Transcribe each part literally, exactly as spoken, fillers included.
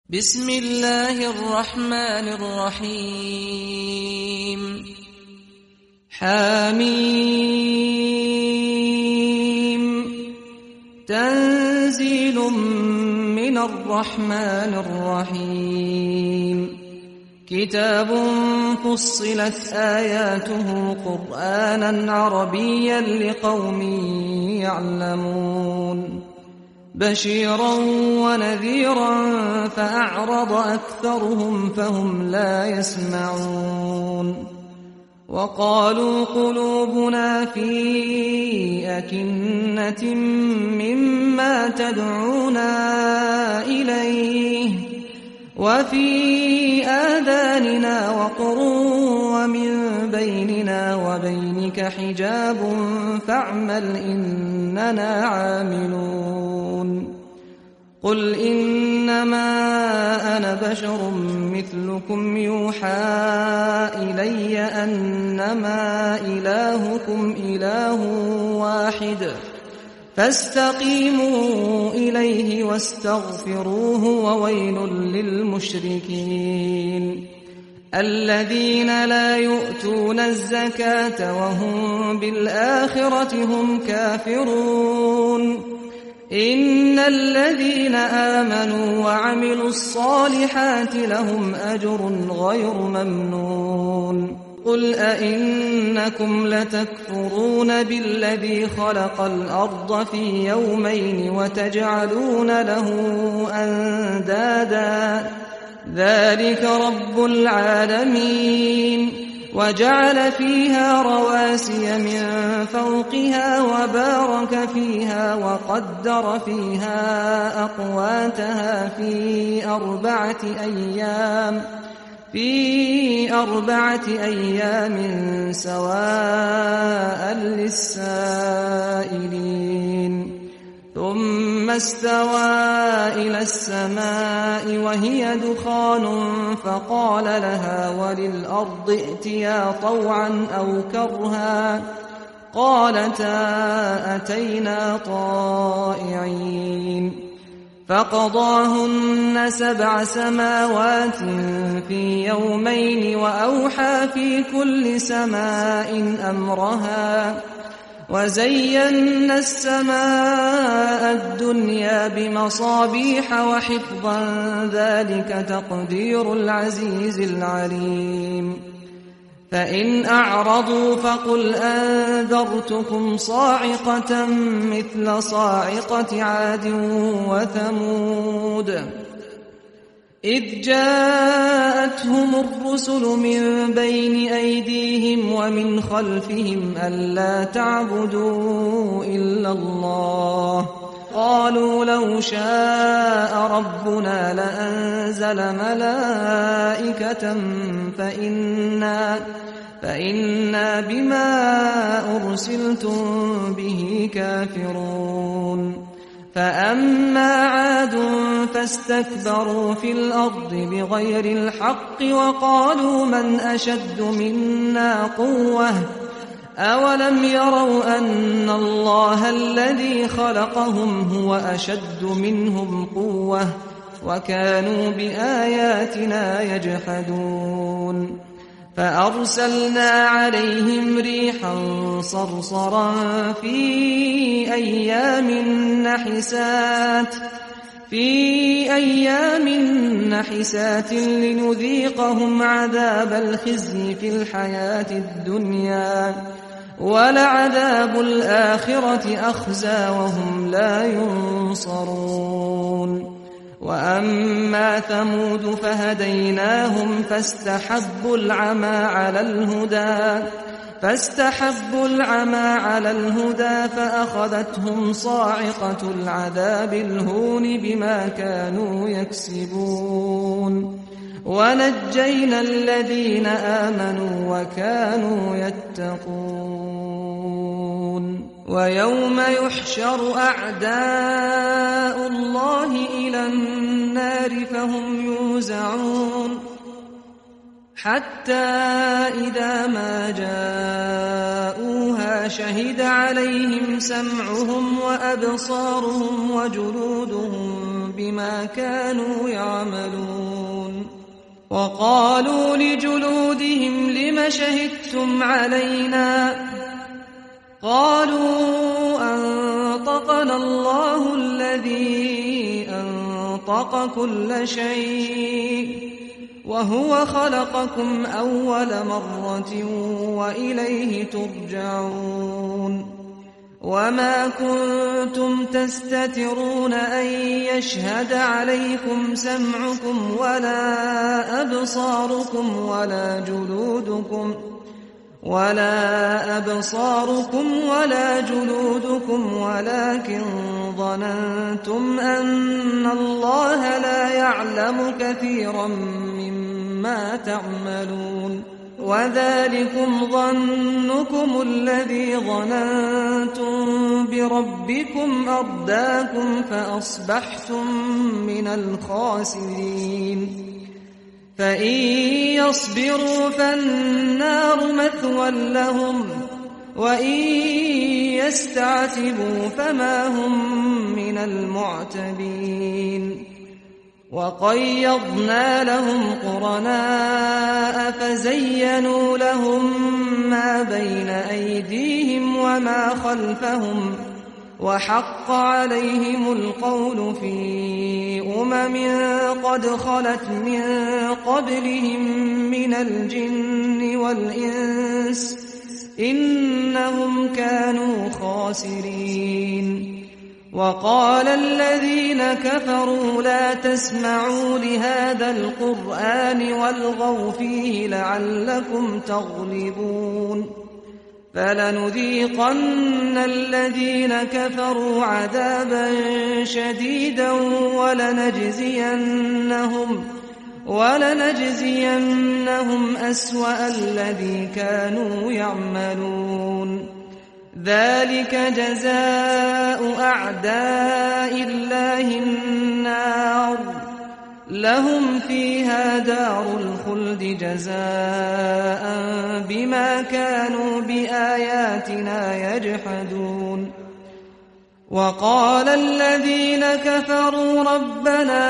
بسم الله الرحمن الرحيم حميم تنزيل من الرحمن الرحيم كتاب فصلت آياته قرآنا عربيا لقوم يعلمون بشيرا ونذيرا فأعرض أكثرهم فهم لا يسمعون وقالوا قلوبنا في أكنة مما تدعونا إليه وفي آذاننا وقر ومن بيننا وبينك حجاب فاعمل إننا عاملون قل إنما أنا بشر مثلكم يوحى إلي أنما إلهكم إله واحد فاستقيموا إليه واستغفروه وويل للمشركين الذين لا يؤتون الزكاة وهم بالآخرة هم كافرون إن الذين آمنوا وعملوا الصالحات لهم أجر غير ممنون قل أئنكم لتكفرون بالذي خلق الأرض في يومين وتجعلون له أندادا ذلك رب العالمين وجعل فيها رواسي من فوقها وبارك فيها وقدر فيها أقواتها في أربعة أيام في أربعة أيام سواء للسائلين ثم استوى إلى السماء وهي دخان فقال لها وللأرض ائتيا طوعا أو كرها قالتا أتينا طائعين فقضاهن سبع سماوات في يومين وأوحى في كل سماء أمرها وزينا السماء الدنيا بمصابيح وحفظا ذلك تقدير العزيز العليم فإن أعرضوا فقل أنذرتكم صاعقة مثل صاعقة عاد وثمود إذ جاءتهم الرسل من بين أيديهم ومن خلفهم ألا تعبدوا إلا الله قالوا لو شاء ربنا لأنزل ملائكة فإنا, فإنا بما أرسلتم به كافرون فأما عاد فاستكبروا في الأرض بغير الحق وقالوا من أشد منا قوة أولم يروا أن الله الذي خلقهم هو أشد منهم قوة وكانوا بآياتنا يجحدون فأرسلنا عليهم ريحا صرصرا في أيام نحسات في أيام نحسات لنذيقهم عذاب الخزي في الحياة الدنيا ولعذاب الآخرة أخزى وهم لا ينصرون وأما ثمود فهديناهم فاستحبوا العمى على الهدى فاستحبوا العمى على الهدى فأخذتهم صاعقة العذاب الهون بما كانوا يكسبون ونجينا الذين آمنوا وكانوا يتقون ويوم يحشر أعداء الله إلى النار فهم يوزعون حتى إذا ما جاءوها شهد عليهم سمعهم وأبصارهم وجلودهم بما كانوا يعملون وقالوا لجلودهم لم شهدتم علينا قالوا أنطقنا الله الذي أنطق كل شيء وهو خلقكم أول مرة وإليه ترجعون وما كنتم تستترون أن يشهد عليكم سمعكم ولا أبصاركم ولا جلودكم ولا أبصاركم ولا جلودكم ولكن ظننتم أن الله لا يعلم كثيرا مما تعملون وذلكم ظنكم الذي ظننتم بربكم أرداكم فأصبحتم من الخاسرين فإن يصبروا فالنار مثوى لهم وإن يستعتبوا فما هم من المعتبين وقيضنا لهم قرناء فزينوا لهم ما بين أيديهم وما خلفهم وحق عليهم القول في أمم قد خلت من قبلهم من الجن والإنس إنهم كانوا خاسرين وقال الذين كفروا لا تسمعوا لهذا القرآن والغوا فيه لعلكم تغلبون فلنذيقن الذين كفروا عذابا شديدا ولنجزينهم ولنجزينهم أسوأ الذي كانوا يعملون ذلك جزاء أعداء الله النار لهم فيها دار الخلد جزاء بما كانوا بآياتنا يجحدون وقال الذين كفروا ربنا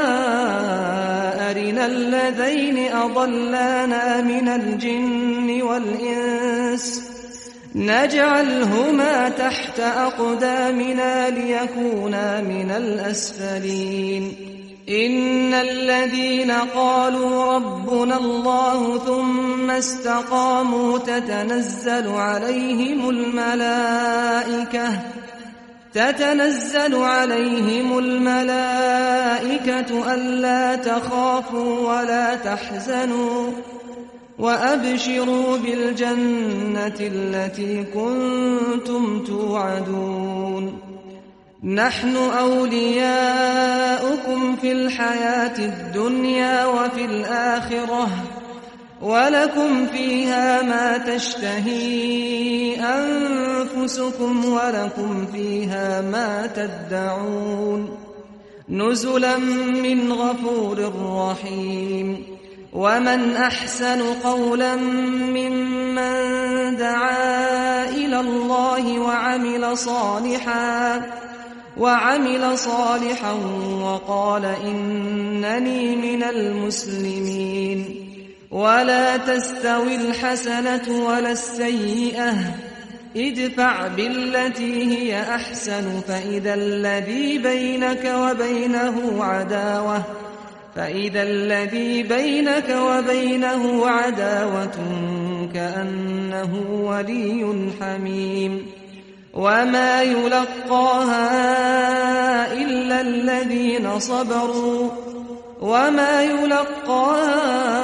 أرنا الذين أضلانا من الجن والإنس نجعلهما تحت أقدامنا ليكونا من الأسفلين إن الذين قالوا ربنا الله ثم استقاموا تتنزل عليهم الملائكة تتنزل عليهم الملائكة ألا تخافوا ولا تحزنوا وأبشروا بالجنة التي كنتم توعدون نحن أولياؤكم في الحياة الدنيا وفي الآخرة ولكم فيها ما تشتهي أنفسكم ولكم فيها ما تدعون نزلا من غفور رحيم ومن أحسن قولا ممن دعا إلى الله وعمل صالحا وعمل صالحا وقال إنني من المسلمين ولا تستوي الحسنة ولا السيئة ادفع بالتي هي أحسن فإذا الذي بينك وبينه عداوة فإذا الذي بينك وبينه عداوة كأنه ولي حميم وما يلقاها إلا الذين صبروا وما يلقاها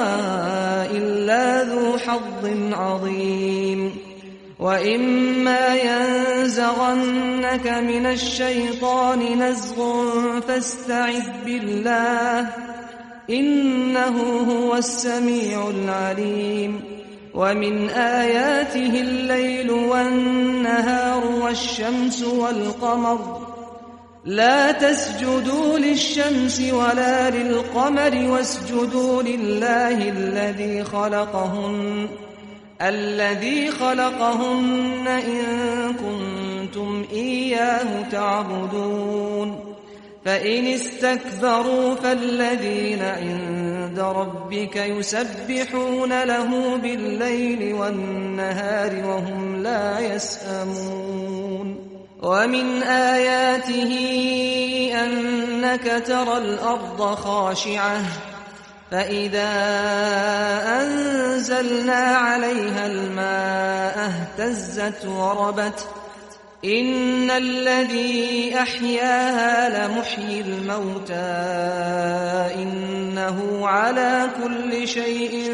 إلا ذو حظ عظيم وإما ينزغنك من الشيطان نزغ فاستعذ بالله إنه هو السميع العليم ومن آياته الليل والنهار والشمس والقمر لا تسجدوا للشمس ولا للقمر واسجدوا لله الذي خلقهن الذي خلقهن إن كنتم إياه تعبدون فإن استكبروا فالذين عند ربك يسبحون له بالليل والنهار وهم لا يسأمون ومن آياته أنك ترى الأرض خاشعة فإذا أنزلنا عليها الماء اهتزت وربت إن الذي أحياها لمحيي الموتى إنه على كل شيء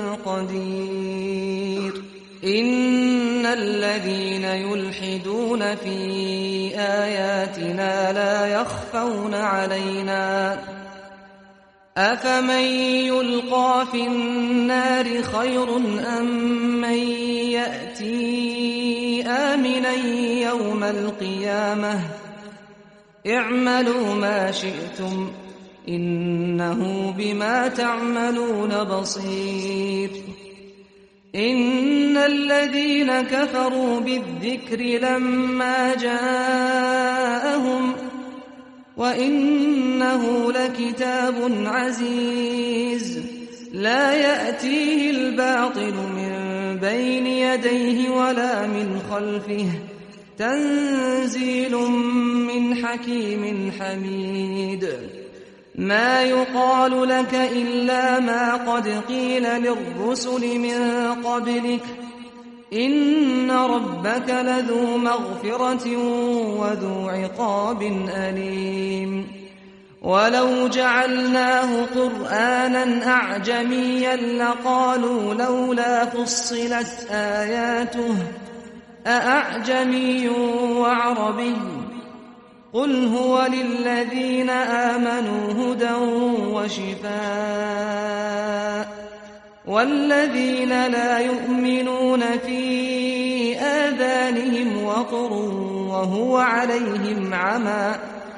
قدير إن الذين يلحدون في آياتنا لا يخفون علينا أفمن يلقى في النار خير أم من يأتي آمنا يوم القيامة اعملوا ما شئتم إنه بما تعملون بصير إن الذين كفروا بالذكر لما جاءهم وإنه لكتاب عزيز لا يأتيه الباطل من بين يديه ولا من خلفه تنزيل من حكيم حميد ما يقال لك إلا ما قد قيل للرسل من قبلك إن ربك لذو مغفرة وذو عقاب أليم ولو جعلناه قرآنا أعجميا لقالوا لولا فصلت آياته أأعجمي وعربي قل هو للذين آمنوا هدى وشفاء والذين لا يؤمنون في آذانهم وقر وهو عليهم عمى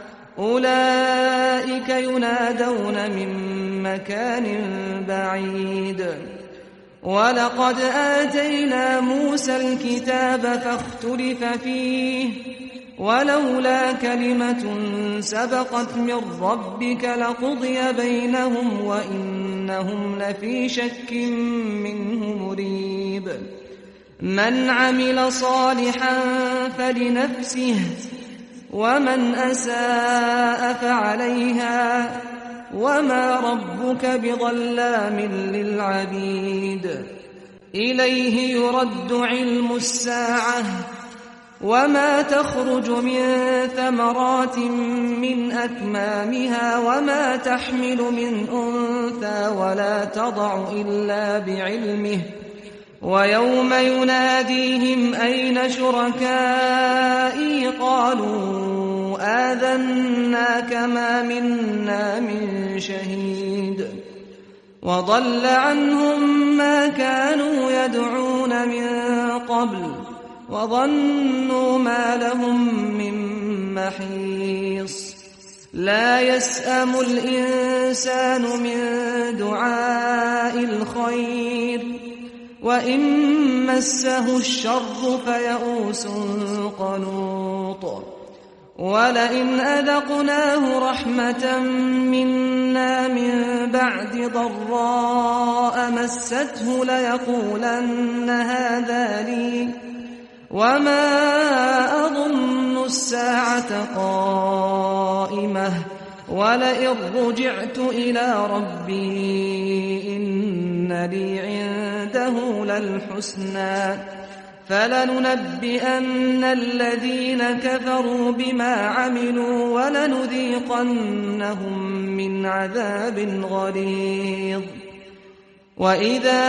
أولئك ينادون من مكان بعيد ولقد آتينا موسى الكتاب فاختلف فيه ولولا كلمة سبقت من ربك لقضي بينهم وإنهم لفي شك منه مريب من عمل صالحا فلنفسه ومن أساء فعليها وما ربك بظلام للعبيد إليه يرد علم الساعة وما تخرج من ثمرات من أكمامها وما تحمل من أنثى ولا تضع إلا بعلمه ويوم يناديهم أين شركائي قالوا آذناك ما منا من شهيد وضل عنهم ما كانوا يدعون من قبل وظنوا ما لهم من محيص لا يسأم الإنسان من دعاء الخير وإن مسه الشر فيئوس قنوط ولئن أذقناه رحمة منا من بعد ضراء مسته ليقولن هذا لي وما أظن الساعة قائمة ولئن رجعت إلى ربي إن لي عنده للحسنى فلننبئن الذين كفروا بما عملوا ولنذيقنهم من عذاب غليظ وإذا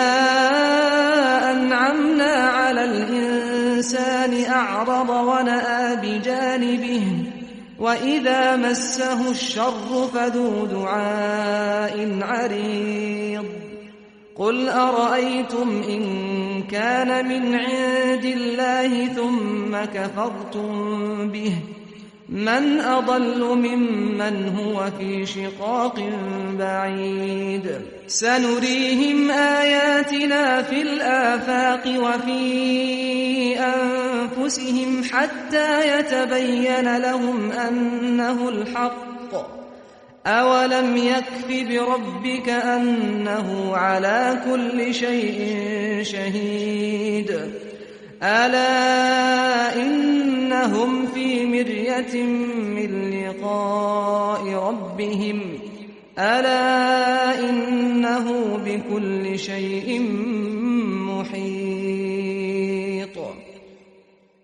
أنعمنا على الإنسان أعرض ونأى بجانبه وإذا مسه الشر فذو دعاء عريض قل أرأيتم إن كان من عند الله ثم كفرتم به من أضل ممن هو في شقاق بعيد سنريهم آياتنا في الآفاق وفي أنفسهم حتى يتبين لهم أنه الحق أولم يكف بربك أنه على كل شيء شهيد ألا إنهم في مرية من لقاء ربهم ألا إنه بكل شيء محيط